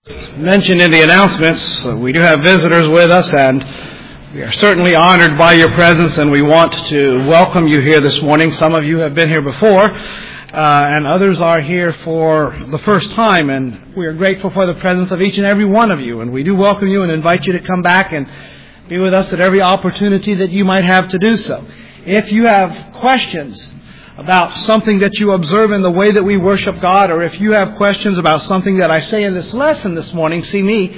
Mentioned in the announcements, we do have visitors with us, and we are certainly honored by your presence, and we want to welcome you here this morning. Some of you have been here before, and others are here for the first time, and we are grateful for the presence of each and every one of you, and we do welcome you and invite you to come back and be with us at every opportunity that you might have to do so. If you have questions about something that you observe in the way that we worship God, or if you have questions about something that I say in this lesson this morning, see me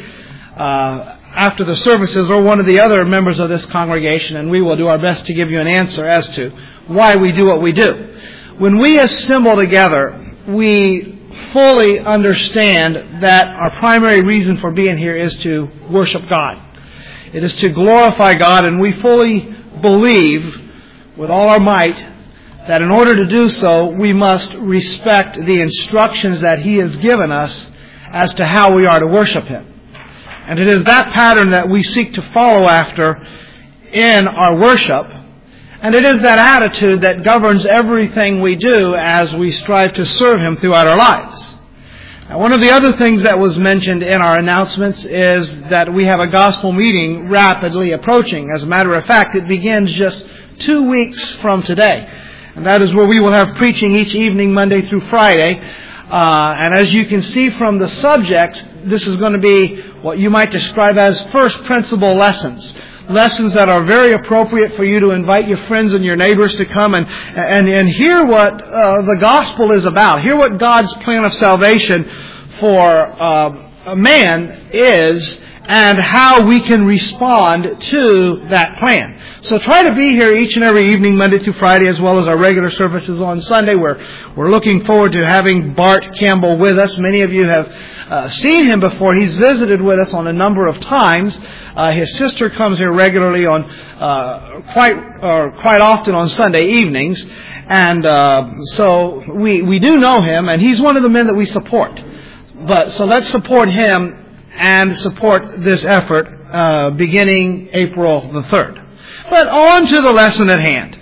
after the services or one of the other members of this congregation, and we will do our best to give you an answer as to why we do what we do. When we assemble together, we fully understand that our primary reason for being here is to worship God. It is to glorify God, and we fully believe with all our might that in order to do so, we must respect the instructions that He has given us as to how we are to worship Him. And it is that pattern that we seek to follow after in our worship. And it is that attitude that governs everything we do as we strive to serve Him throughout our lives. Now, one of the other things that was mentioned in our announcements is that we have a gospel meeting rapidly approaching. As a matter of fact, it begins just 2 weeks from today. And that is where we will have preaching each evening, Monday through Friday. And as you can see from the subject, this is going to be what you might describe as first principle lessons. Lessons that are very appropriate for you to invite your friends and your neighbors to come and hear what the gospel is about. Hear what God's plan of salvation for a man is, and how we can respond to that plan. So try to be here each and every evening, Monday through Friday, as well as our regular services on Sunday. We're looking forward to having Bart Campbell with us. Many of you have seen him before. He's visited with us on a number of times. His sister comes here regularly on quite often on Sunday evenings, and so we do know him, and he's one of the men that we support. So let's support him and support this effort beginning April the 3rd. But on to the lesson at hand.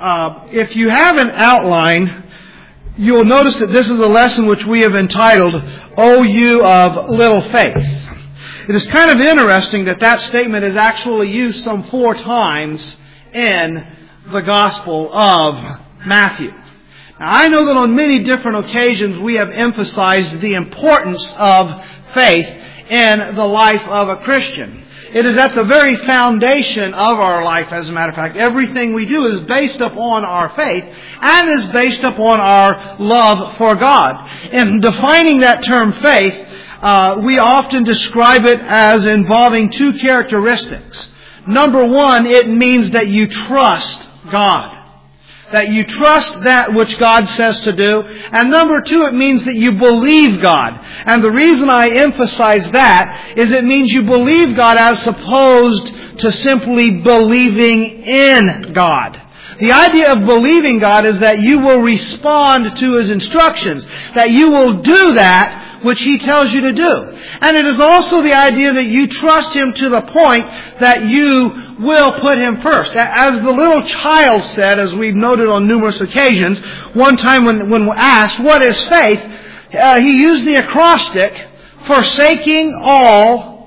If you have an outline, you'll notice that this is a lesson which we have entitled, O You of Little Faith. It is kind of interesting that statement is actually used some 4 times in the Gospel of Matthew. Now, I know that on many different occasions we have emphasized the importance of faith in the life of a Christian. It is at the very foundation of our life, as a matter of fact. Everything we do is based upon our faith and is based upon our love for God. In defining that term faith, we often describe it as involving 2 characteristics. Number 1, it means that you trust God. That you trust that which God says to do. And number 2, it means that you believe God. And the reason I emphasize that is it means you believe God as opposed to simply believing in God. The idea of believing God is that you will respond to His instructions, that you will do that which He tells you to do. And it is also the idea that you trust Him to the point that you will put Him first. As the little child said, as we've noted on numerous occasions, one time when asked, what is faith? He used the acrostic, forsaking all,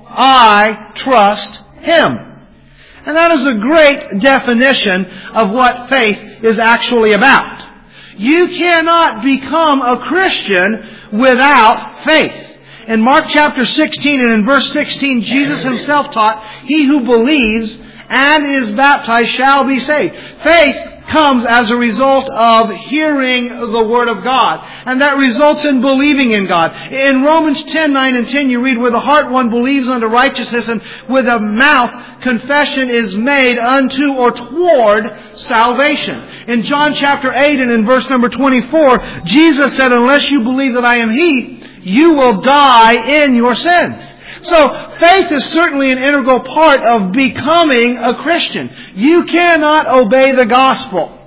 I trust Him. And that is a great definition of what faith is actually about. You cannot become a Christian without faith. In Mark chapter 16 and in verse 16, Jesus Himself taught, he who believes and is baptized shall be saved. Faith comes as a result of hearing the Word of God. And that results in believing in God. In Romans 10, 9 and 10, you read, with the heart one believes unto righteousness, and with the mouth confession is made unto or toward salvation. In John chapter 8 and in verse number 24, Jesus said, unless you believe that I am He, you will die in your sins. So faith is certainly an integral part of becoming a Christian. You cannot obey the gospel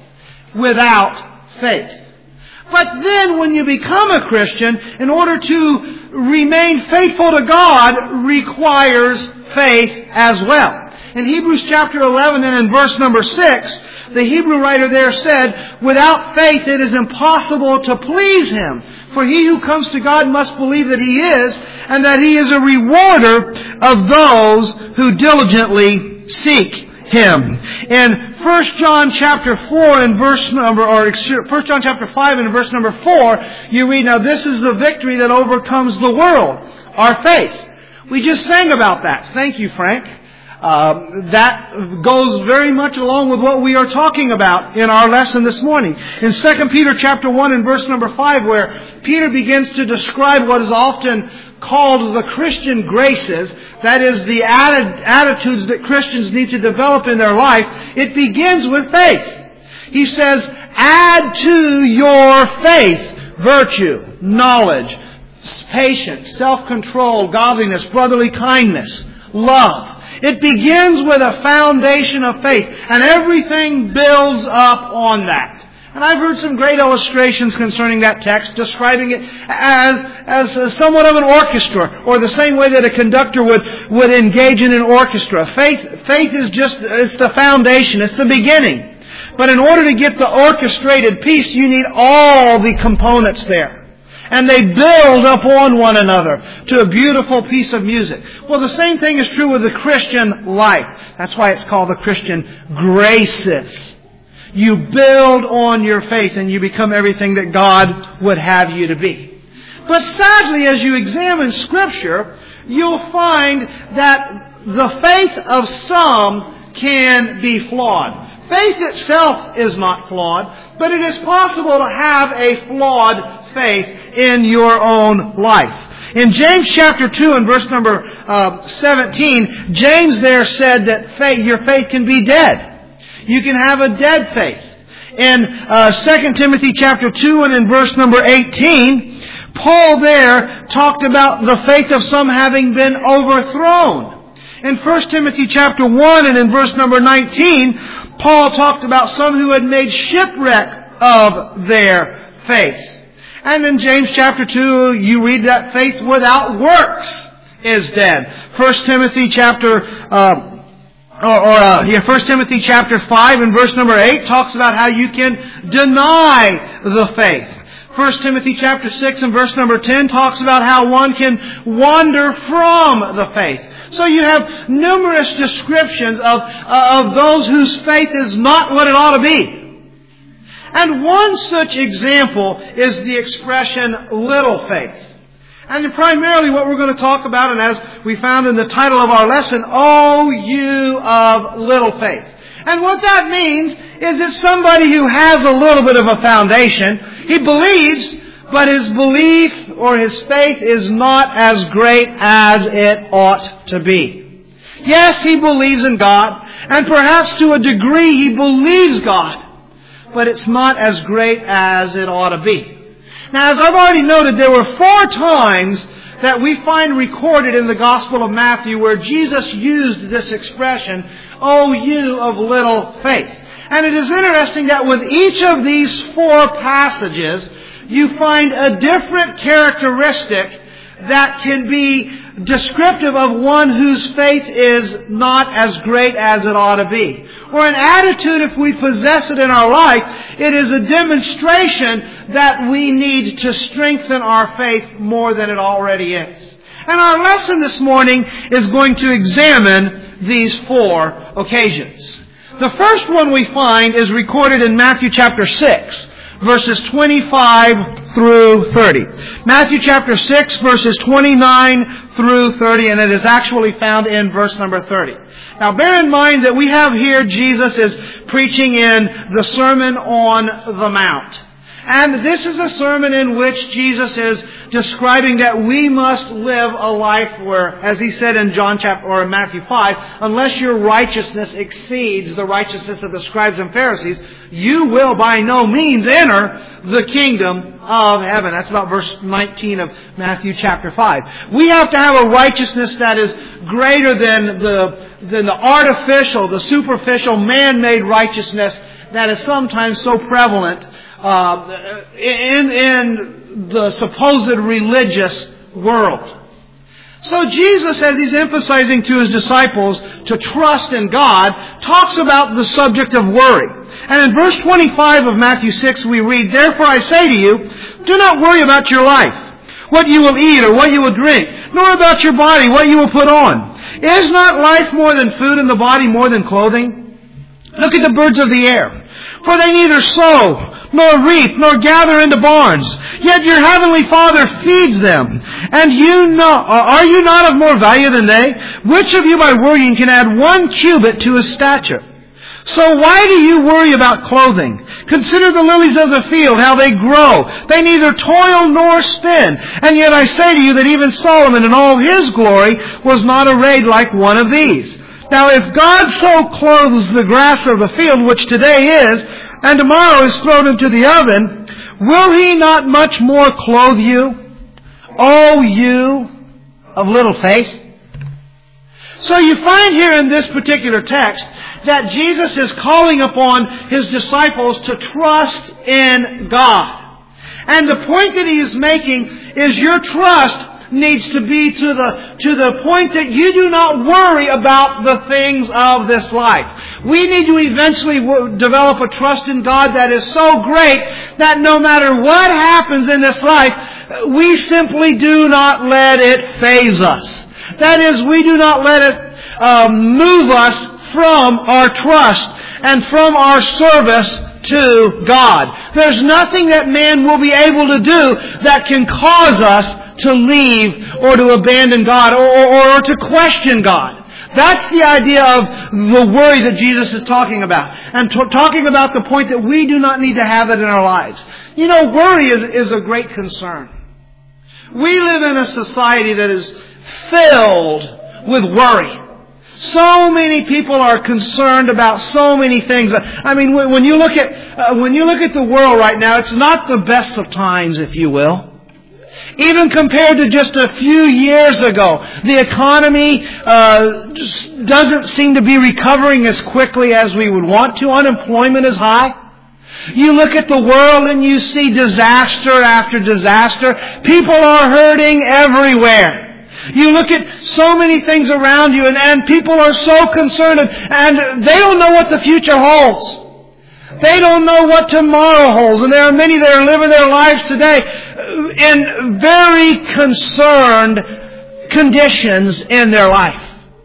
without faith. But then when you become a Christian, in order to remain faithful to God requires faith as well. In Hebrews chapter 11 and in verse number 6, the Hebrew writer there said, without faith it is impossible to please Him. For he who comes to God must believe that He is, and that He is a rewarder of those who diligently seek Him. In 1 John chapter 4 and verse number, or 1 John chapter 5 and verse number 4, you read, "Now this is the victory that overcomes the world, our faith." We just sang about that. Thank you, Frank. That goes very much along with what we are talking about in our lesson this morning. In 2 Peter chapter 1 and verse number 5, where Peter begins to describe what is often called the Christian graces, that is, the attitudes that Christians need to develop in their life, it begins with faith. He says, "Add to your faith virtue, knowledge, patience, self-control, godliness, brotherly kindness, love." It begins with a foundation of faith, and everything builds up on that. And I've heard some great illustrations concerning that text, describing it as somewhat of an orchestra, or the same way that a conductor would engage in an orchestra. Faith is it's the foundation, it's the beginning. But in order to get the orchestrated piece, you need all the components there. And they build upon one another to a beautiful piece of music. Well, the same thing is true with the Christian life. That's why it's called the Christian graces. You build on your faith and you become everything that God would have you to be. But sadly, as you examine Scripture, you'll find that the faith of some can be flawed. Faith itself is not flawed, but it is possible to have a flawed faith in your own life. In James chapter 2 and verse number 17, James there said that your faith can be dead. You can have a dead faith. In 2 Timothy chapter 2 and in verse number 18, Paul there talked about the faith of some having been overthrown. In 1 Timothy chapter 1 and in verse number 19, Paul talked about some who had made shipwreck of their faith. And in James chapter 2, you read that faith without works is dead. 1 Timothy chapter 5 and verse number 8 talks about how you can deny the faith. 1 Timothy chapter 6 and verse number 10 talks about how one can wander from the faith. So you have numerous descriptions of those whose faith is not what it ought to be. And one such example is the expression little faith. And primarily what we're going to talk about, and as we found in the title of our lesson, "O you of little faith." And what that means is it's somebody who has a little bit of a foundation. He believes, but his belief or his faith is not as great as it ought to be. Yes, he believes in God, and perhaps to a degree he believes God, but it's not as great as it ought to be. Now, as I've already noted, there were 4 times that we find recorded in the Gospel of Matthew where Jesus used this expression, "O you of little faith." And it is interesting that with each of these 4 passages, you find a different characteristic that can be descriptive of one whose faith is not as great as it ought to be. Or an attitude, if we possess it in our life, it is a demonstration that we need to strengthen our faith more than it already is. And our lesson this morning is going to examine these 4 occasions. The first one we find is recorded in Matthew chapter 6. Verses 25 through 30. Matthew chapter 6, verses 29 through 30, and it is actually found in verse number 30. Now bear in mind that we have here Jesus is preaching in the Sermon on the Mount. And this is a sermon in which Jesus is describing that we must live a life where, as he said in Matthew 5, unless your righteousness exceeds the righteousness of the scribes and Pharisees, you will by no means enter the kingdom of heaven. That's about verse 19 of Matthew chapter 5. We have to have a righteousness that is greater than the artificial, the superficial, man-made righteousness that is sometimes so prevalent in the supposed religious world. So Jesus, as he's emphasizing to his disciples to trust in God, talks about the subject of worry. And in verse 25 of Matthew 6 we read, "Therefore I say to you, do not worry about your life, what you will eat or what you will drink, nor about your body, what you will put on. Is not life more than food and the body more than clothing? Look at the birds of the air, for they neither sow, nor reap, nor gather into barns, yet your heavenly Father feeds them. And are you not of more value than they? Which of you by worrying can add 1 cubit to his stature? So why do you worry about clothing? Consider the lilies of the field, how they grow. They neither toil nor spin. And yet I say to you that even Solomon in all his glory was not arrayed like one of these. Now if God so clothes the grass of the field, which today is, and tomorrow is thrown into the oven, will He not much more clothe you, O you of little faith?" So you find here in this particular text that Jesus is calling upon His disciples to trust in God. And the point that He is making is your trust needs to be to the point that you do not worry about the things of this life. We need to eventually develop a trust in God that is so great that no matter what happens in this life, we simply do not let it faze us. That is, we do not let it move us from our trust and from our service to God. There's nothing that man will be able to do that can cause us to leave or to abandon God or to question God. That's the idea of the worry that Jesus is talking about. And talking about the point that we do not need to have it in our lives. You know, worry is a great concern. We live in a society that is filled with worry. So many people are concerned about so many things. I mean, when you look at the world right now, it's not the best of times, if you will. Even compared to just a few years ago, the economy just doesn't seem to be recovering as quickly as we would want to. Unemployment is high. You look at the world and you see disaster after disaster. People are hurting everywhere. You look at so many things around you and people are so concerned and they don't know what the future holds. They don't know what tomorrow holds. And there are many that are living their lives today in very concerned conditions in their life.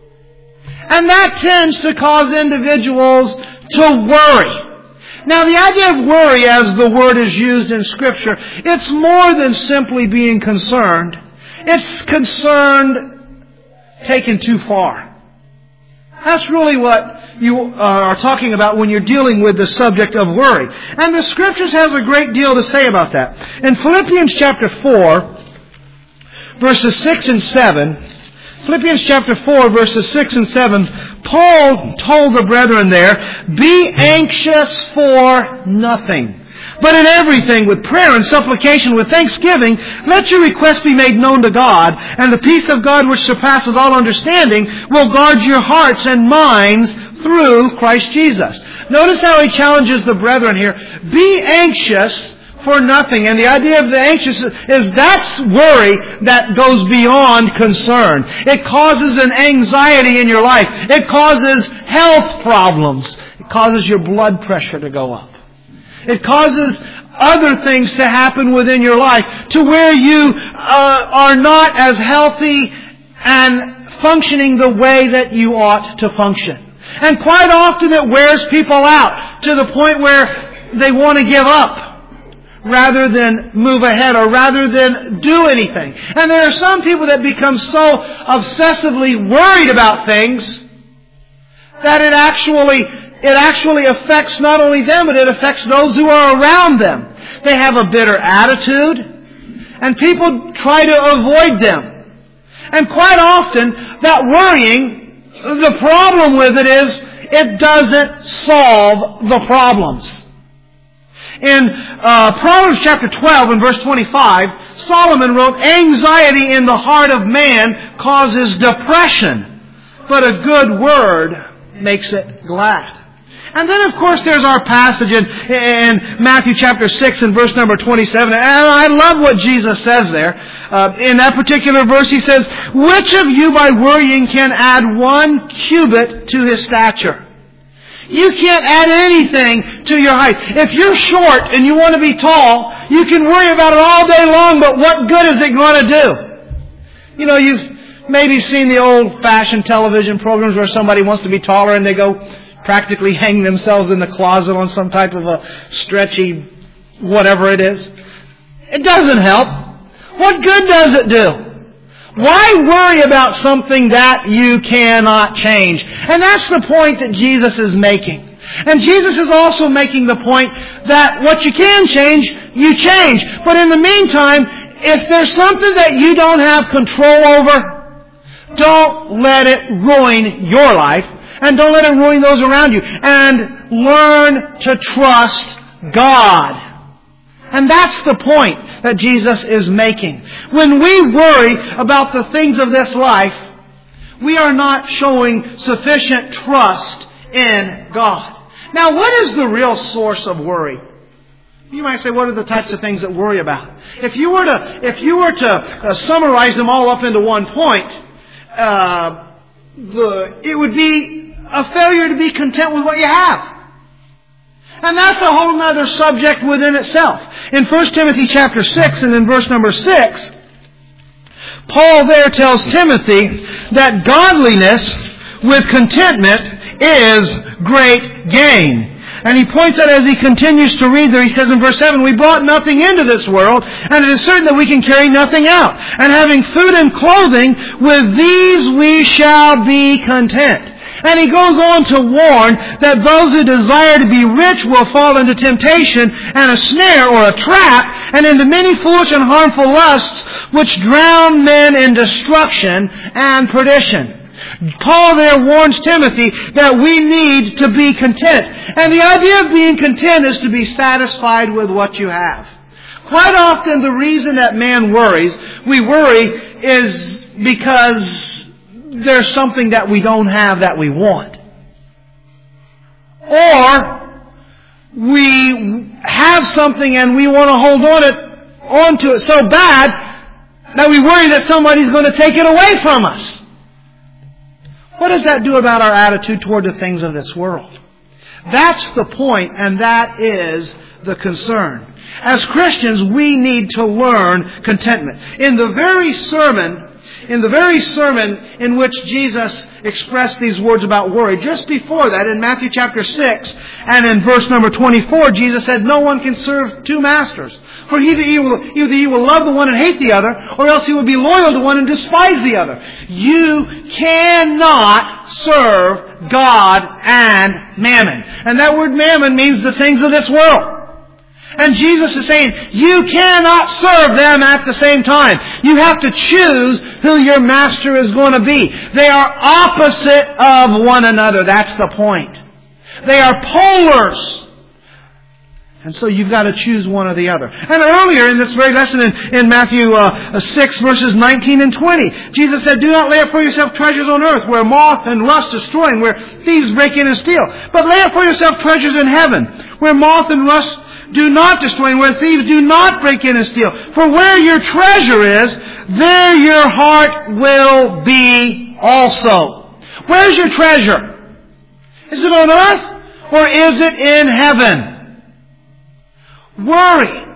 And that tends to cause individuals to worry. Now the idea of worry, as the word is used in Scripture, it's more than simply being concerned. It's concerned taken too far. That's really what you are talking about when you're dealing with the subject of worry. And the Scriptures has a great deal to say about that. In Philippians chapter 4, verses 6 and 7, Philippians chapter 4, verses 6 and 7, Paul told the brethren there, "Be anxious for nothing, but in everything with prayer and supplication with thanksgiving, let your requests be made known to God, and the peace of God which surpasses all understanding will guard your hearts and minds through Christ Jesus." Notice how he challenges the brethren here. Be anxious for nothing. And the idea of the anxious is that's worry that goes beyond concern. It causes an anxiety in your life. It causes health problems. It causes your blood pressure to go up. It causes other things to happen within your life to where you are not as healthy and functioning the way that you ought to function. And quite often it wears people out to the point where they want to give up rather than move ahead or rather than do anything. And there are some people that become so obsessively worried about things that it actually affects not only them, but it affects those who are around them. They have a bitter attitude, and people try to avoid them. And quite often, that worrying, the problem with it is it doesn't solve the problems. In Proverbs chapter 12 and verse 25, Solomon wrote, "Anxiety in the heart of man causes depression, but a good word makes it glad." And then, of course, there's our passage in Matthew chapter 6 and verse number 27. And I love what Jesus says there. In that particular verse, He says, "Which of you by worrying can add 1 cubit to his stature?" You can't add anything to your height. If you're short and you want to be tall, you can worry about it all day long, but what good is it going to do? You know, you've maybe seen the old-fashioned television programs where somebody wants to be taller and they go practically hang themselves in the closet on some type of a stretchy whatever it is. It doesn't help. What good does it do? Why worry about something that you cannot change? And that's the point that Jesus is making. And Jesus is also making the point that what you can change, you change. But in the meantime, if there's something that you don't have control over, don't let it ruin your life. And don't let it ruin those around you. And learn to trust God. And that's the point that Jesus is making. When we worry about the things of this life, we are not showing sufficient trust in God. Now, what is the real source of worry? You might say, what are the types of things that worry about? If you were to summarize them all up into one point, it would be a failure to be content with what you have. And that's a whole other subject within itself. In 1 Timothy chapter 6 and in verse number 6, Paul there tells Timothy that godliness with contentment is great gain. And he points out as he continues to read there, he says in verse 7, we brought nothing into this world, and it is certain that we can carry nothing out. And having food and clothing, with these we shall be content. And he goes on to warn that those who desire to be rich will fall into temptation and a snare or a trap and into many foolish and harmful lusts which drown men in destruction and perdition. Paul there warns Timothy that we need to be content. And the idea of being content is to be satisfied with what you have. Quite often the reason that man worries, we worry, is because there's something that we don't have that we want. Or we have something and we want to hold on to it so bad that we worry that somebody's going to take it away from us. What does that do about our attitude toward the things of this world? That's the point, and that is the concern. As Christians, we need to learn contentment. In the very sermon in which Jesus expressed these words about worry, just before that, in Matthew chapter 6, and in verse number 24, Jesus said, no one can serve two masters. For either he will love the one and hate the other, or else he will be loyal to one and despise the other. You cannot serve God and mammon. And that word mammon means the things of this world. And Jesus is saying, you cannot serve them at the same time. You have to choose who your master is going to be. They are opposite of one another. That's the point. They are polars. And so you've got to choose one or the other. And earlier in this very lesson in Matthew 6 verses 19 and 20, Jesus said, do not lay up for yourself treasures on earth where moth and rust destroy and where thieves break in and steal. But lay up for yourself treasures in heaven where moth and rust do not destroy and where thieves do not break in and steal. For where your treasure is, there your heart will be also. Where's your treasure? Is it on earth or is it in heaven? Worry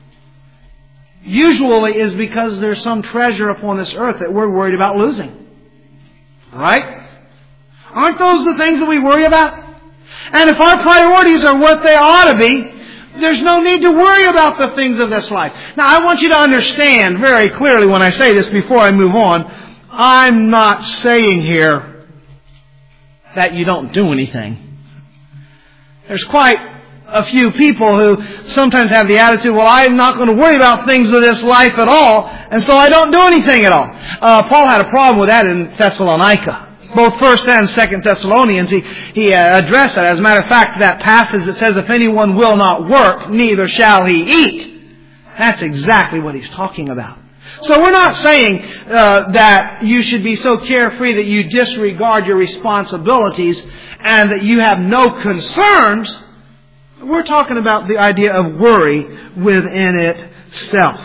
usually is because there's some treasure upon this earth that we're worried about losing. Right? Aren't those the things that we worry about? And if our priorities are what they ought to be, there's no need to worry about the things of this life. Now, I want you to understand very clearly when I say this before I move on, I'm not saying here that you don't do anything. There's quite a few people who sometimes have the attitude, well, I'm not going to worry about things of this life at all, and so I don't do anything at all. Paul had a problem with that in Thessalonica. Both 1st and 2nd Thessalonians, he addressed that. As a matter of fact, that passage that says, if anyone will not work, neither shall he eat. That's exactly what he's talking about. So we're not saying that you should be so carefree that you disregard your responsibilities and that you have no concerns. We're talking about the idea of worry within itself.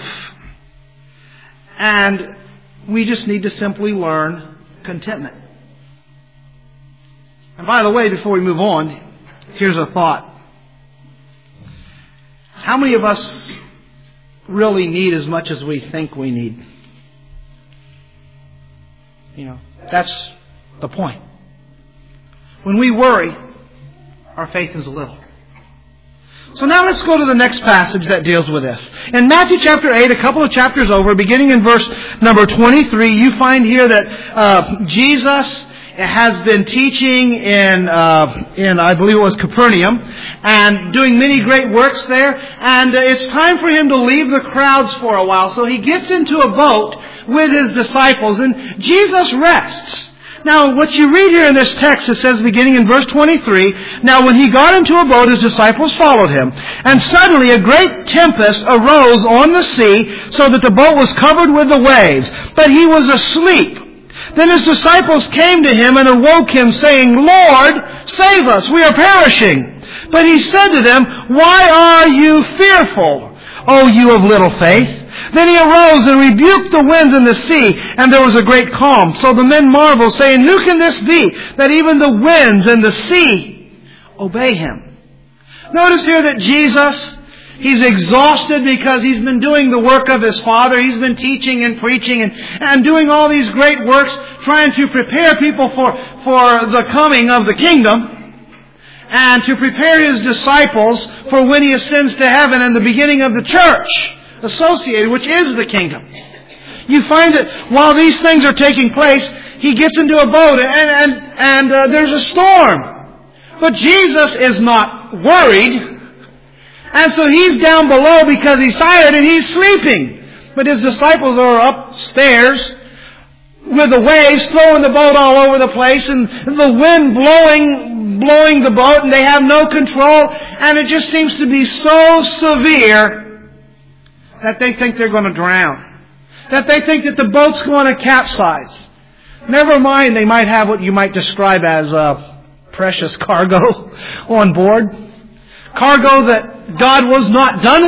And we just need to simply learn contentment. And by the way, before we move on, Here's a thought. How many of us really need as much as we think we need? That's the point. When we worry, our faith is little. So now let's go to the next passage that deals with this. In Matthew chapter 8, a couple of chapters over, beginning in verse number 23, you find here that Jesus has been teaching in I believe it was Capernaum, and doing many great works there. And it's time for him to leave the crowds for a while. So he gets into a boat with his disciples, and Jesus rests. Now, what you read here in this text, it says, beginning in verse 23, "Now when he got into a boat, his disciples followed him. And suddenly a great tempest arose on the sea, so that the boat was covered with the waves. But he was asleep. Then his disciples came to him and awoke him, saying, 'Lord, save us, we are perishing.' But he said to them, 'Why are you fearful, O you of little faith?' Then he arose and rebuked the winds and the sea, and there was a great calm. So the men marveled, saying, 'Who can this be, that even the winds and the sea obey him?'" Notice here that Jesus, he's exhausted because he's been doing the work of his Father. He's been teaching and preaching and doing all these great works, trying to prepare people for the coming of the kingdom, and to prepare his disciples for when he ascends to heaven and the beginning of the church associated, which is the kingdom. You find that while these things are taking place, he gets into a boat and there's a storm. But Jesus is not worried. And so he's down below because he's tired and he's sleeping. But his disciples are upstairs with the waves throwing the boat all over the place, and the wind blowing the boat, and they have no control. And it just seems to be so severe that they think they're going to drown. That they think that the boat's going to capsize. Never mind, they might have what you might describe as precious cargo on board. Cargo that God was not done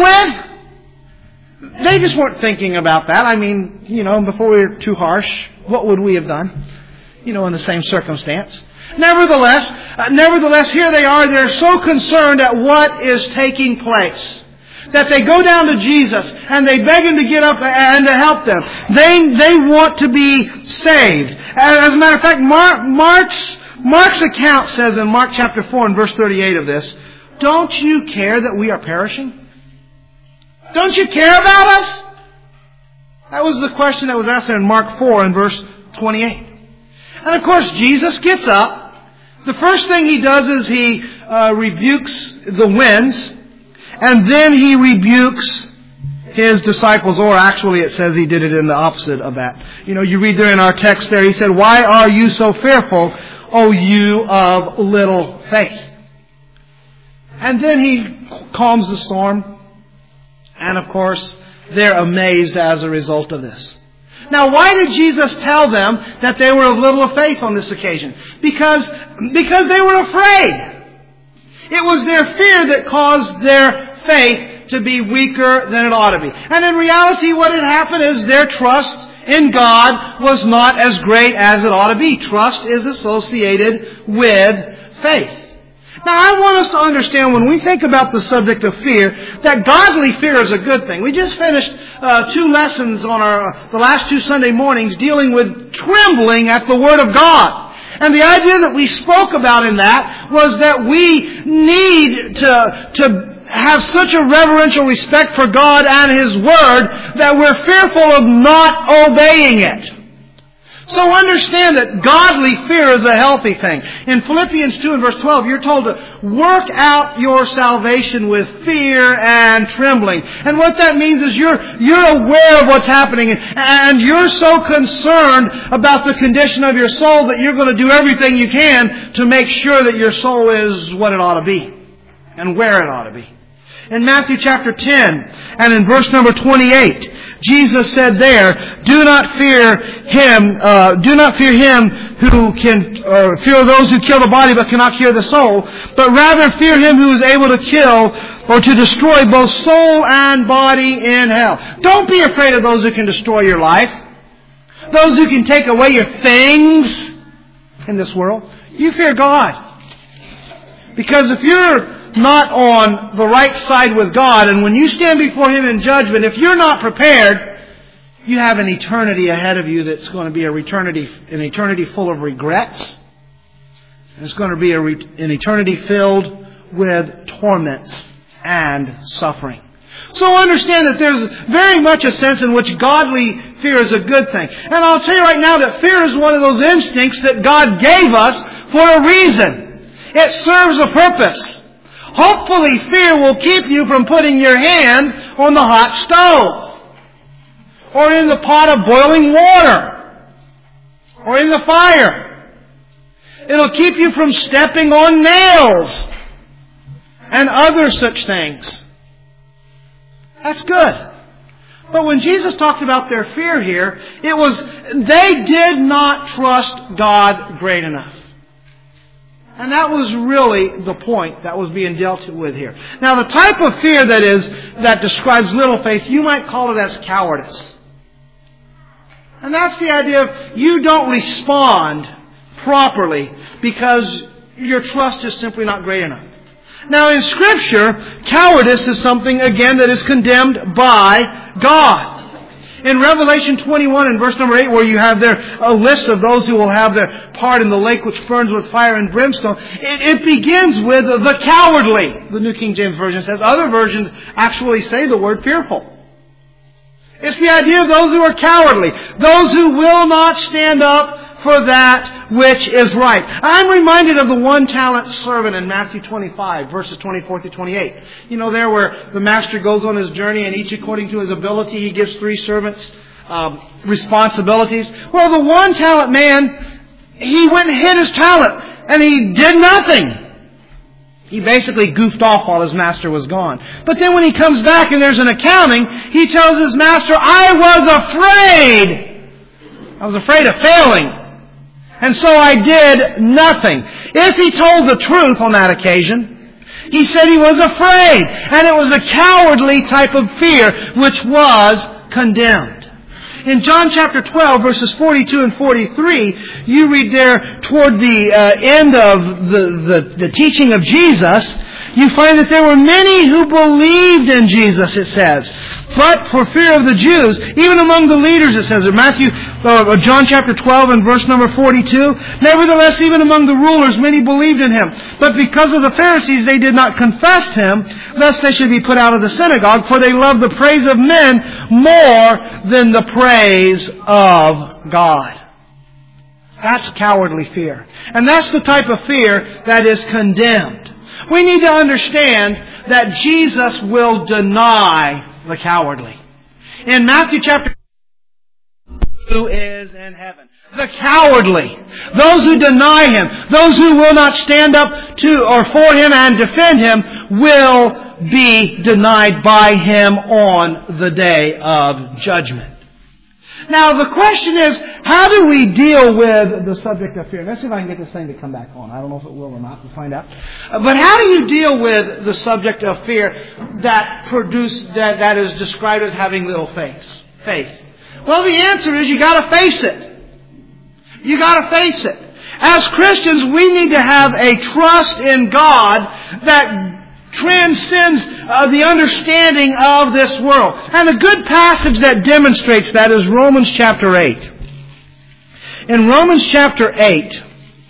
with. They just weren't thinking about that. I mean, before we were too harsh, what would we have done? In the same circumstance. Nevertheless, here they are. They're so concerned at what is taking place that they go down to Jesus and they beg him to get up and to help them. They want to be saved. As a matter of fact, Mark's account says in Mark chapter 4 and verse 38 of this, "Don't you care that we are perishing? Don't you care about us?" That was the question that was asked there in Mark 4 and verse 28. And of course, Jesus gets up. The first thing he does is he rebukes the winds. And then he rebukes his disciples, or actually it says he did it in the opposite of that. You read there in our text there, he said, "Why are you so fearful, O you of little faith?" And then he calms the storm. And of course, they're amazed as a result of this. Now, why did Jesus tell them that they were of little faith on this occasion? Because they were afraid. It was their fear that caused their faith to be weaker than it ought to be. And in reality, what had happened is their trust in God was not as great as it ought to be. Trust is associated with faith. Now, I want us to understand when we think about the subject of fear, that godly fear is a good thing. We just finished 2 lessons on the last 2 Sunday mornings dealing with trembling at the Word of God. And the idea that we spoke about in that was that we need to have such a reverential respect for God and His Word that we're fearful of not obeying it. So understand that godly fear is a healthy thing. In Philippians 2 and verse 12, you're told to work out your salvation with fear and trembling. And what that means is you're aware of what's happening, and you're so concerned about the condition of your soul that you're going to do everything you can to make sure that your soul is what it ought to be and where it ought to be. In Matthew chapter 10 and in verse number 28, Jesus said there, "Do not fear him who can, or fear those who kill the body but cannot kill the soul, but rather fear him who is able to kill or to destroy both soul and body in hell." Don't be afraid of those who can destroy your life, those who can take away your things in this world. You fear God. Because if you're not on the right side with God, and when you stand before Him in judgment, if you're not prepared, you have an eternity ahead of you that's going to be an eternity full of regrets. And it's going to be an eternity filled with torments and suffering. So understand that there's very much a sense in which godly fear is a good thing. And I'll tell you right now that fear is one of those instincts that God gave us for a reason. It serves a purpose. Hopefully fear will keep you from putting your hand on the hot stove, or in the pot of boiling water, or in the fire. It'll keep you from stepping on nails and other such things. That's good. But when Jesus talked about their fear here, it was they did not trust God great enough. And that was really the point that was being dealt with here. Now, the type of fear that describes little faith, you might call it as cowardice. And that's the idea of you don't respond properly because your trust is simply not great enough. Now, in Scripture, cowardice is something, again, that is condemned by God. In Revelation 21 and verse number 8, where you have there a list of those who will have their part in the lake which burns with fire and brimstone, it begins with the cowardly, the New King James Version says. Other versions actually say the word fearful. It's the idea of those who are cowardly, those who will not stand up for that which is right. I'm reminded of the one-talent servant in Matthew 25, verses 24 through 28. You know, there where the master goes on his journey and each according to his ability, he gives 3 servants responsibilities. Well, the one-talent man, he went and hid his talent and he did nothing. He basically goofed off while his master was gone. But then when he comes back and there's an accounting, he tells his master, I was afraid of failing. And so I did nothing. If he told the truth on that occasion, he said he was afraid. And it was a cowardly type of fear which was condemned. In John chapter 12, verses 42 and 43, you read there toward the end of the teaching of Jesus, you find that there were many who believed in Jesus, it says. But for fear of the Jews, even among the leaders, it says in John chapter 12 and verse number 42, nevertheless, even among the rulers, many believed in Him. But because of the Pharisees, they did not confess Him, lest they should be put out of the synagogue, for they loved the praise of men more than the praise of God. That's cowardly fear. And that's the type of fear that is condemned. We need to understand that Jesus will deny the cowardly. In Matthew chapter 2, who is in heaven? The cowardly. Those who deny Him, those who will not stand up to or for Him and defend Him will be denied by Him on the day of judgment. Now the question is, how do we deal with the subject of fear? Let's see if I can get this thing to come back on. I don't know if it will or not. We'll find out. But how do you deal with the subject of fear that is described as having little faith? Well, the answer is you got to face it. You got to face it. As Christians, we need to have a trust in God that transcends the understanding of this world. And a good passage that demonstrates that is Romans chapter 8. In Romans chapter 8,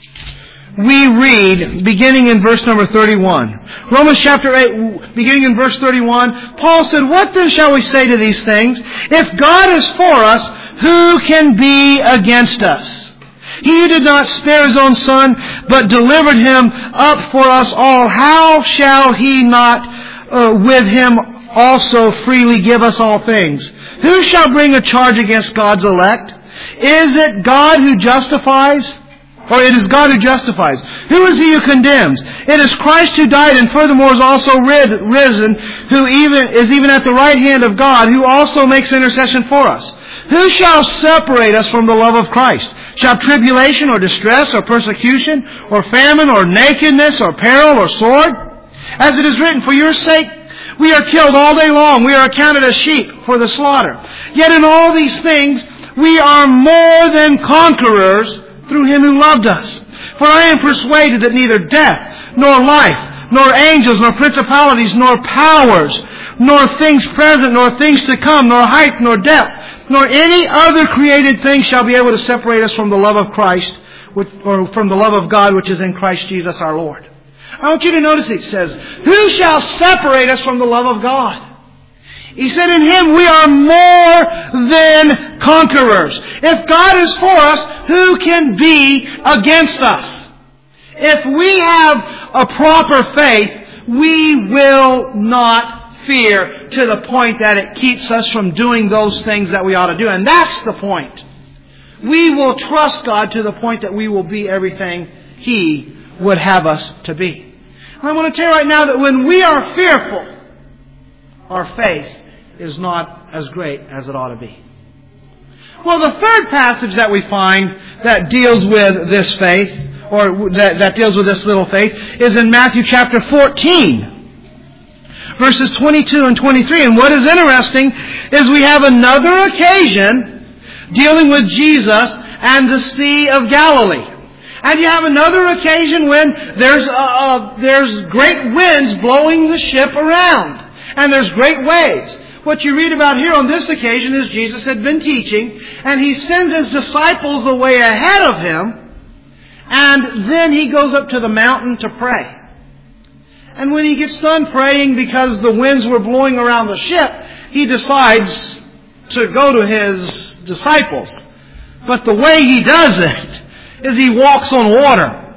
we read, beginning in verse number 31. Romans chapter 8, beginning in verse 31, Paul said, "What then shall we say to these things? If God is for us, who can be against us? He who did not spare His own Son, but delivered Him up for us all, how shall He not with Him also freely give us all things? Who shall bring a charge against God's elect? Is it God who justifies? Or it is God who justifies. Who is He who condemns? It is Christ who died and furthermore is also risen, who is even at the right hand of God, who also makes intercession for us. Who shall separate us from the love of Christ? Shall tribulation or distress or persecution or famine or nakedness or peril or sword? As it is written, for your sake we are killed all day long. We are accounted as sheep for the slaughter. Yet in all these things we are more than conquerors through Him who loved us. For I am persuaded that neither death, nor life, nor angels, nor principalities, nor powers, nor things present, nor things to come, nor height, nor depth, nor any other created thing shall be able to separate us from the love of Christ, or from the love of God which is in Christ Jesus our Lord. I want you to notice it says, who shall separate us from the love of God? He said, in Him we are more than conquerors. If God is for us, who can be against us? If we have a proper faith, we will not fear to the point that it keeps us from doing those things that we ought to do. And that's the point. We will trust God to the point that we will be everything He would have us to be. I want to tell you right now that when we are fearful, our faith is not as great as it ought to be. Well, the third passage that we find that deals with this faith, or that deals with this little faith, is in Matthew chapter 14, verses 22 and 23. And what is interesting is we have another occasion dealing with Jesus and the Sea of Galilee. And you have another occasion when there's great winds blowing the ship around. And there's great waves. What you read about here on this occasion is Jesus had been teaching, and He sends His disciples away ahead of Him, and then He goes up to the mountain to pray. And when He gets done praying, because the winds were blowing around the ship, He decides to go to His disciples. But the way He does it is He walks on water.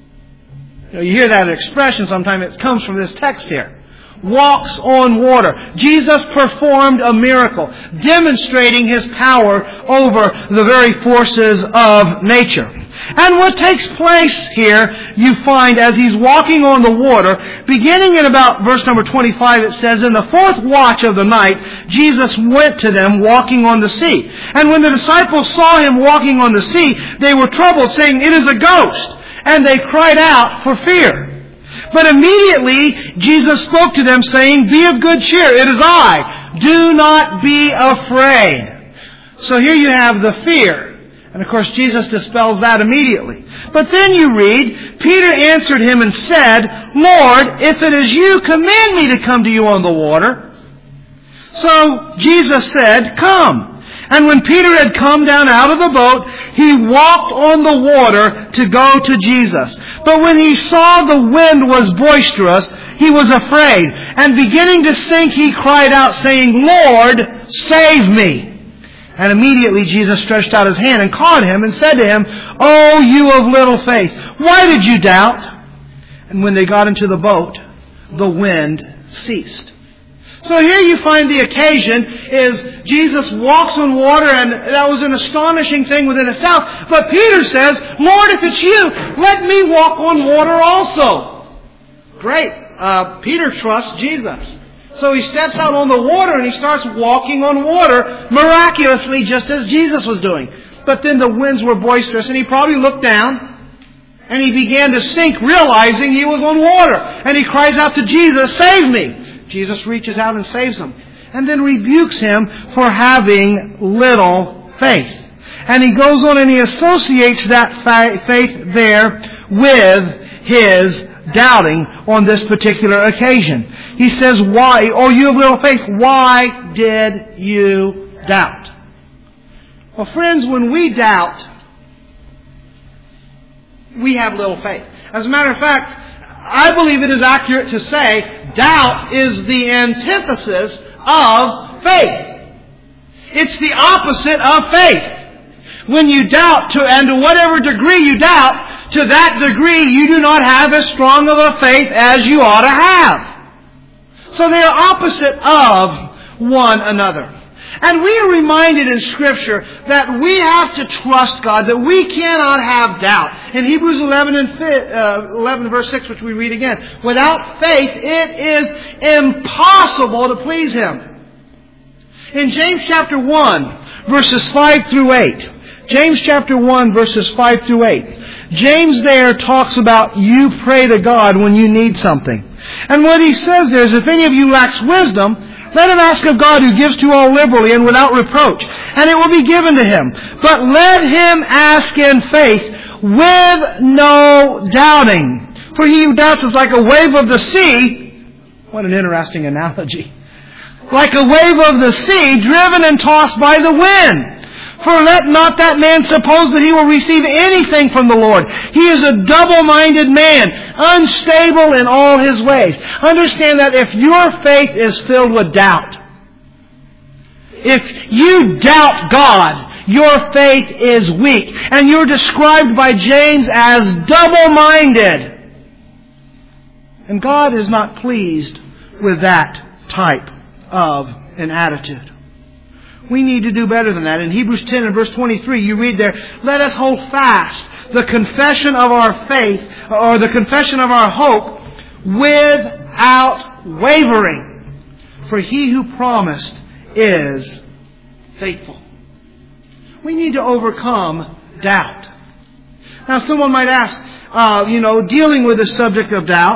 You hear that expression sometimes. It comes from this text here. Walks on water. Jesus performed a miracle, demonstrating His power over the very forces of nature. And what takes place here, you find as He's walking on the water, beginning in about verse number 25, it says, in the fourth watch of the night, Jesus went to them walking on the sea. And when the disciples saw Him walking on the sea, they were troubled, saying, it is a ghost. And they cried out for fear. But immediately Jesus spoke to them, saying, be of good cheer, it is I. Do not be afraid. So here you have the fear. And of course Jesus dispels that immediately. But then you read, Peter answered Him and said, Lord, if it is you, command me to come to you on the water. So Jesus said, come. And when Peter had come down out of the boat, he walked on the water to go to Jesus. But when he saw the wind was boisterous, he was afraid. And beginning to sink, he cried out, saying, Lord, save me. And immediately Jesus stretched out His hand and caught him and said to him, O you of little faith, why did you doubt? And when they got into the boat, the wind ceased. So here you find the occasion is Jesus walks on water, and that was an astonishing thing within itself. But Peter says, Lord, if it's you, let me walk on water also. Great. Peter trusts Jesus. So he steps out on the water and he starts walking on water miraculously, just as Jesus was doing. But then the winds were boisterous, and he probably looked down and he began to sink, realizing he was on water. And he cries out to Jesus, save me. Jesus reaches out and saves him, and then rebukes him for having little faith. And he goes on and he associates that faith there with his doubting on this particular occasion. He says, why, O you of little faith, why did you doubt? Well, friends, when we doubt, we have little faith. As a matter of fact, I believe it is accurate to say doubt is the antithesis of faith. It's the opposite of faith. When you doubt, and to whatever degree you doubt, to that degree you do not have as strong of a faith as you ought to have. So they are opposite of one another. And we are reminded in Scripture that we have to trust God, that we cannot have doubt. In Hebrews 11 verse 6, which we read again, without faith it is impossible to please Him. In James chapter 1, verses 5 through 8, James chapter 1, verses 5 through 8, James there talks about you pray to God when you need something. And what he says there is, if any of you lacks wisdom, let him ask of God, who gives to all liberally and without reproach, and it will be given to him. But let him ask in faith with no doubting. For he who doubts is like a wave of the sea. What an interesting analogy. Like a wave of the sea, driven and tossed by the wind. For let not that man suppose that he will receive anything from the Lord. He is a double-minded man, unstable in all his ways. Understand that if your faith is filled with doubt, if you doubt God, your faith is weak. And you're described by James as double-minded. And God is not pleased with that type of an attitude. We need to do better than that. In Hebrews 10 and verse 23, you read there, let us hold fast the confession of our faith, or the confession of our hope, without wavering. For he who promised is faithful. We need to overcome doubt. Now someone might ask, dealing with the subject of doubt,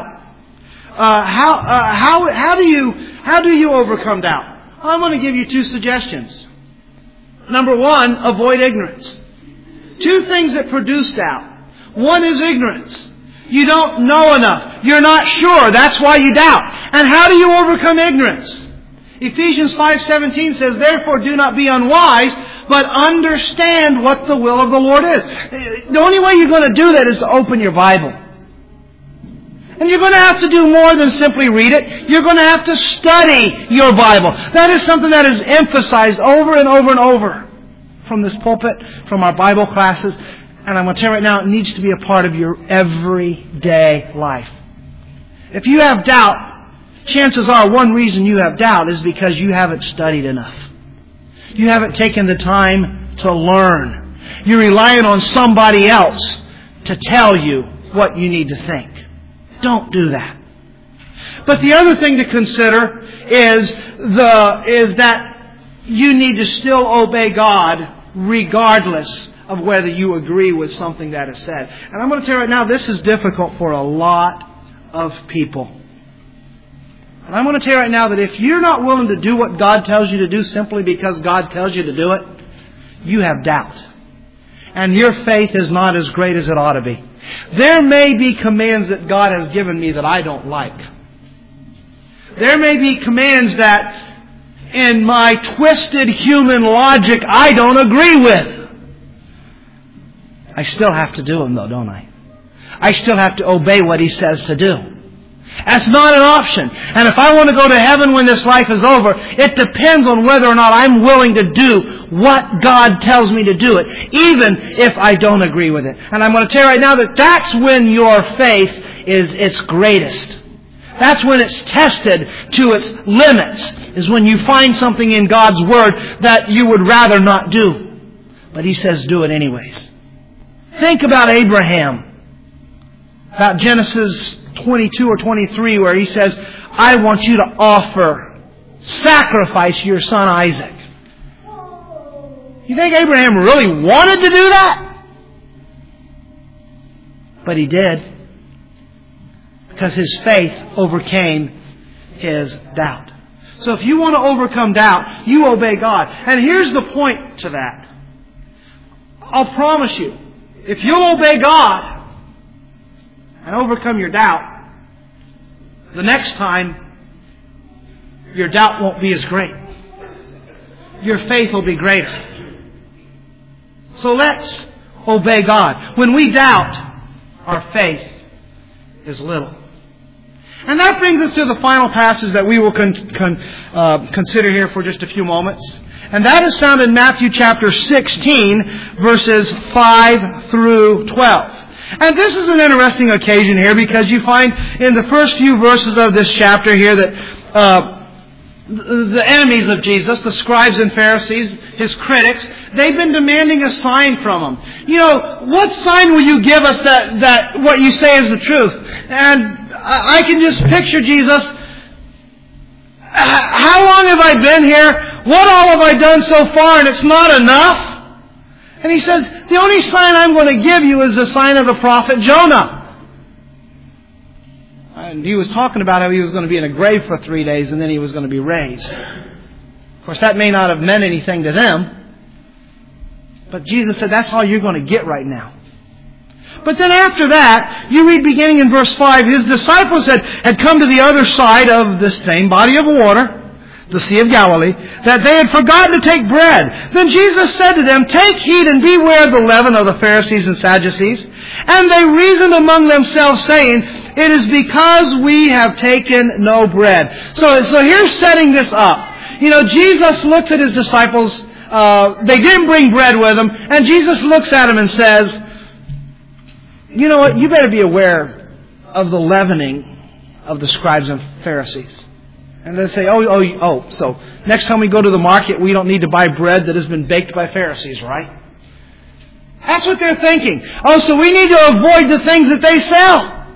how do you overcome doubt? I'm going to give you 2 suggestions. Number 1, avoid ignorance. 2 things that produce doubt. 1 is ignorance. You don't know enough. You're not sure. That's why you doubt. And how do you overcome ignorance? Ephesians 5:17 says, therefore do not be unwise, but understand what the will of the Lord is. The only way you're going to do that is to open your Bible. And you're going to have to do more than simply read it. You're going to have to study your Bible. That is something that is emphasized over and over and over from this pulpit, from our Bible classes. And I'm going to tell you right now, it needs to be a part of your everyday life. If you have doubt, chances are one reason you have doubt is because you haven't studied enough. You haven't taken the time to learn. You're relying on somebody else to tell you what you need to think. Don't do that. But the other thing to consider is that you need to still obey God regardless of whether you agree with something that is said. And I'm going to tell you right now, this is difficult for a lot of people. And I'm going to tell you right now that if you're not willing to do what God tells you to do simply because God tells you to do it, you have doubt. And your faith is not as great as it ought to be. There may be commands that God has given me that I don't like. There may be commands that in my twisted human logic I don't agree with. I still have to do them though, don't I? I still have to obey what He says to do. That's not an option. And if I want to go to heaven when this life is over, it depends on whether or not I'm willing to do what God tells me to do it, even if I don't agree with it. And I'm going to tell you right now that that's when your faith is its greatest. That's when it's tested to its limits, is when you find something in God's Word that you would rather not do. But He says do it anyways. Think about Abraham. About Genesis 22 or 23 where He says, I want you to sacrifice your son Isaac. You think Abraham really wanted to do that? But he did. Because his faith overcame his doubt. So if you want to overcome doubt, you obey God. And here's the point to that. I'll promise you, if you'll obey God and overcome your doubt, the next time your doubt won't be as great. Your faith will be greater. So let's obey God. When we doubt, our faith is little. And that brings us to the final passage that we will consider here for just a few moments. And that is found in Matthew chapter 16, verses 5 through 12. And this is an interesting occasion here because you find in the first few verses of this chapter here that the enemies of Jesus, the scribes and Pharisees, His critics, they've been demanding a sign from Him. You know, what sign will you give us that what you say is the truth? And I can just picture Jesus. How long have I been here? What all have I done so far? And it's not enough? And He says, the only sign I'm going to give you is the sign of the prophet Jonah. And He was talking about how he was going to be in a grave for 3 days and then he was going to be raised. Of course, that may not have meant anything to them. But Jesus said, that's all you're going to get right now. But then after that, you read beginning in verse 5, His disciples had come to the other side of the same body of water, the Sea of Galilee, that they had forgotten to take bread. Then Jesus said to them, Take heed and beware of the leaven of the Pharisees and Sadducees. And they reasoned among themselves, saying, It is because we have taken no bread. So here's setting this up. Jesus looks at His disciples. They didn't bring bread with them. And Jesus looks at them and says, You know what? You better be aware of the leavening of the scribes and Pharisees. And they say, so next time we go to the market, we don't need to buy bread that has been baked by Pharisees, right? That's what they're thinking. So we need to avoid the things that they sell.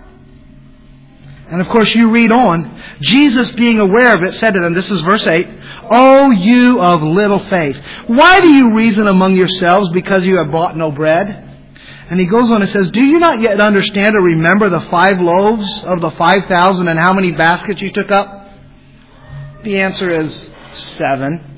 And of course, you read on, Jesus, being aware of it, said to them, this is verse 8, O you of little faith, why do you reason among yourselves because you have bought no bread? And He goes on and says, Do you not yet understand or remember the 5 loaves of the 5,000 and how many baskets you took up? The answer is 7.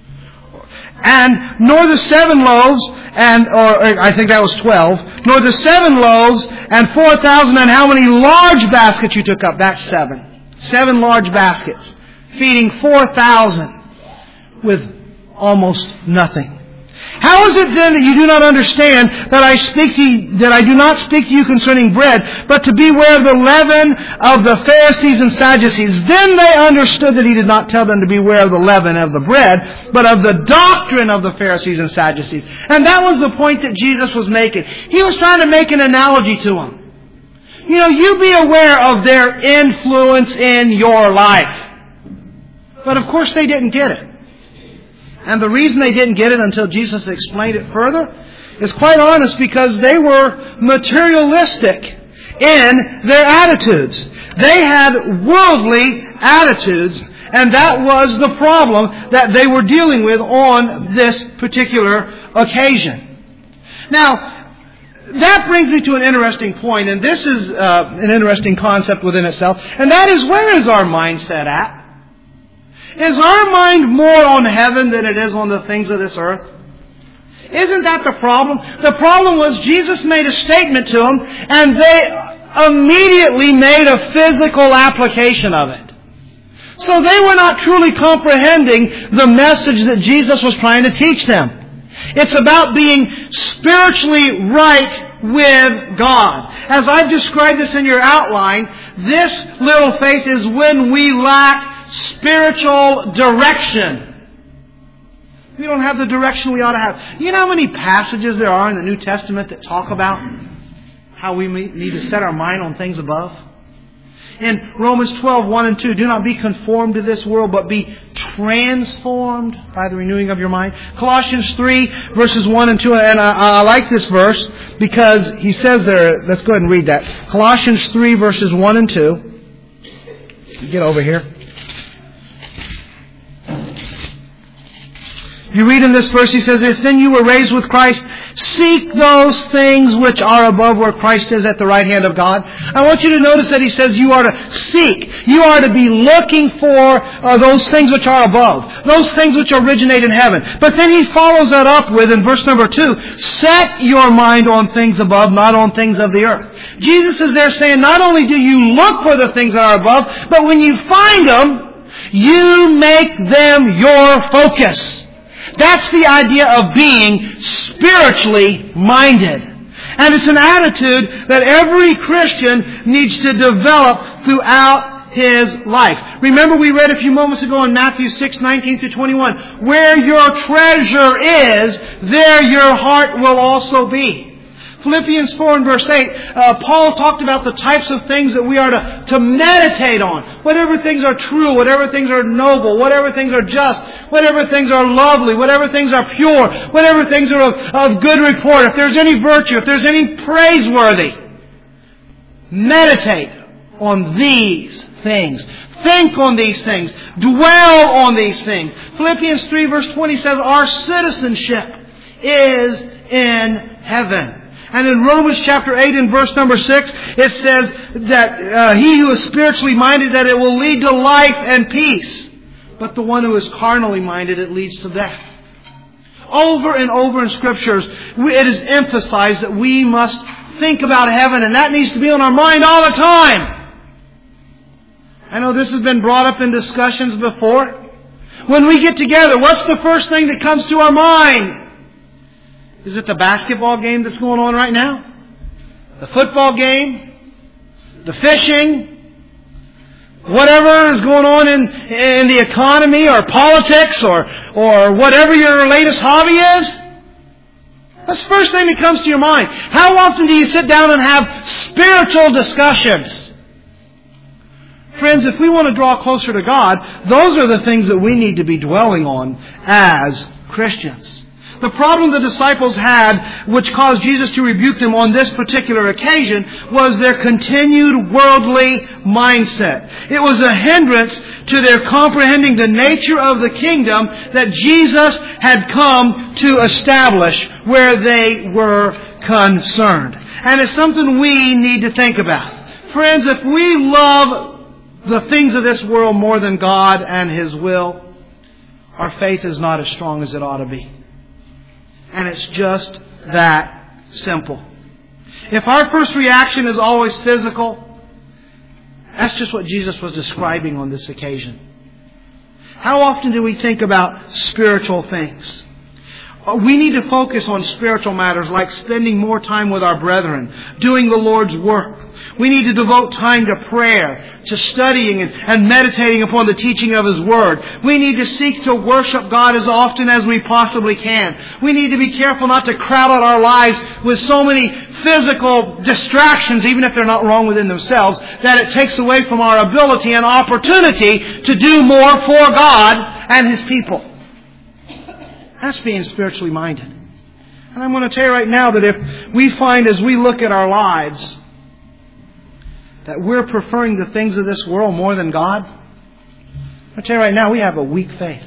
And nor the 7 loaves, or I think that was 12, nor the 7 loaves and 4,000 and how many large baskets you took up. That's 7. 7 large baskets, feeding 4,000 with almost nothing. How is it then that you do not understand that I do not speak to you concerning bread, but to beware of the leaven of the Pharisees and Sadducees? Then they understood that He did not tell them to beware of the leaven of the bread, but of the doctrine of the Pharisees and Sadducees. And that was the point that Jesus was making. He was trying to make an analogy to them. You be aware of their influence in your life. But of course they didn't get it. And the reason they didn't get it until Jesus explained it further is quite honest, because they were materialistic in their attitudes. They had worldly attitudes, and that was the problem that they were dealing with on this particular occasion. Now, that brings me to an interesting point, and this is an interesting concept within itself, and that is, where is our mindset at? Is our mind more on heaven than it is on the things of this earth? Isn't that the problem? The problem was Jesus made a statement to them, and they immediately made a physical application of it. So they were not truly comprehending the message that Jesus was trying to teach them. It's about being spiritually right with God. As I've described this in your outline, this little faith is when we lack spiritual direction. We don't have the direction we ought to have. You know how many passages there are in the New Testament that talk about how we need to set our mind on things above? In Romans 12:1 and 2, do not be conformed to this world, but be transformed by the renewing of your mind. Colossians 3, verses 1 and 2, and I like this verse because he says there, let's go ahead and read that. Colossians 3, verses 1 and 2. Get over here. You read in this verse, he says, If then you were raised with Christ, seek those things which are above where Christ is at the right hand of God. I want you to notice that he says you are to seek. You are to be looking for those things which are above. Those things which originate in heaven. But then he follows that up with, in verse number 2, set your mind on things above, not on things of the earth. Jesus is there saying, not only do you look for the things that are above, but when you find them, you make them your focus. That's the idea of being spiritually minded. And it's an attitude that every Christian needs to develop throughout his life. Remember, we read a few moments ago in Matthew 6:19-21, where your treasure is, there your heart will also be. Philippians 4 and verse 8, Paul talked about the types of things that we are to meditate on. Whatever things are true, whatever things are noble, whatever things are just, whatever things are lovely, whatever things are pure, whatever things are of good report, if there's any virtue, if there's any praiseworthy, meditate on these things. Think on these things. Dwell on these things. Philippians 3 verse 20 says our citizenship is in heaven. And in Romans chapter 8 and verse number 6, it says that he who is spiritually minded, that it will lead to life and peace. But the one who is carnally minded, it leads to death. Over and over in Scriptures, it is emphasized that we must think about heaven, and that needs to be on our mind all the time. I know this has been brought up in discussions before. When we get together, what's the first thing that comes to our mind? Is it the basketball game that's going on right now? The football game? The fishing? Whatever is going on in the economy or politics or whatever your latest hobby is? That's the first thing that comes to your mind. How often do you sit down and have spiritual discussions? Friends, if we want to draw closer to God, those are the things that we need to be dwelling on as Christians. The problem the disciples had, which caused Jesus to rebuke them on this particular occasion, was their continued worldly mindset. It was a hindrance to their comprehending the nature of the kingdom that Jesus had come to establish where they were concerned. And it's something we need to think about. Friends, if we love the things of this world more than God and His will, our faith is not as strong as it ought to be. And it's just that simple. If our first reaction is always physical, that's just what Jesus was describing on this occasion. How often do we think about spiritual things? We need to focus on spiritual matters like spending more time with our brethren, doing the Lord's work. We need to devote time to prayer, to studying and meditating upon the teaching of His Word. We need to seek to worship God as often as we possibly can. We need to be careful not to crowd out our lives with so many physical distractions, even if they're not wrong within themselves, that it takes away from our ability and opportunity to do more for God and His people. That's being spiritually minded. And I'm going to tell you right now that if we find as we look at our lives that we're preferring the things of this world more than God, I'm going to tell you right now we have a weak faith.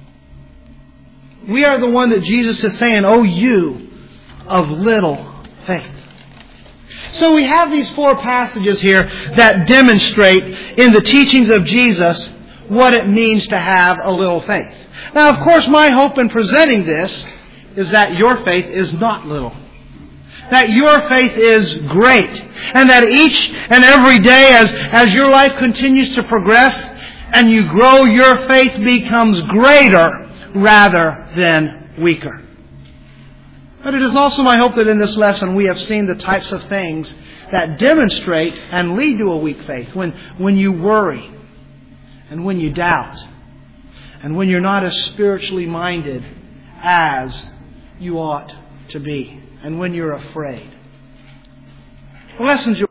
We are the one that Jesus is saying, "Oh, you of little faith." So we have these 4 passages here that demonstrate in the teachings of Jesus what it means to have a little faith. Now, of course, my hope in presenting this is that your faith is not little. That your faith is great. And that each and every day as your life continues to progress and you grow, your faith becomes greater rather than weaker. But it is also my hope that in this lesson we have seen the types of things that demonstrate and lead to a weak faith. When you worry and when you doubt and when you're not as spiritually minded as you ought to be, and when you're afraid. The lessons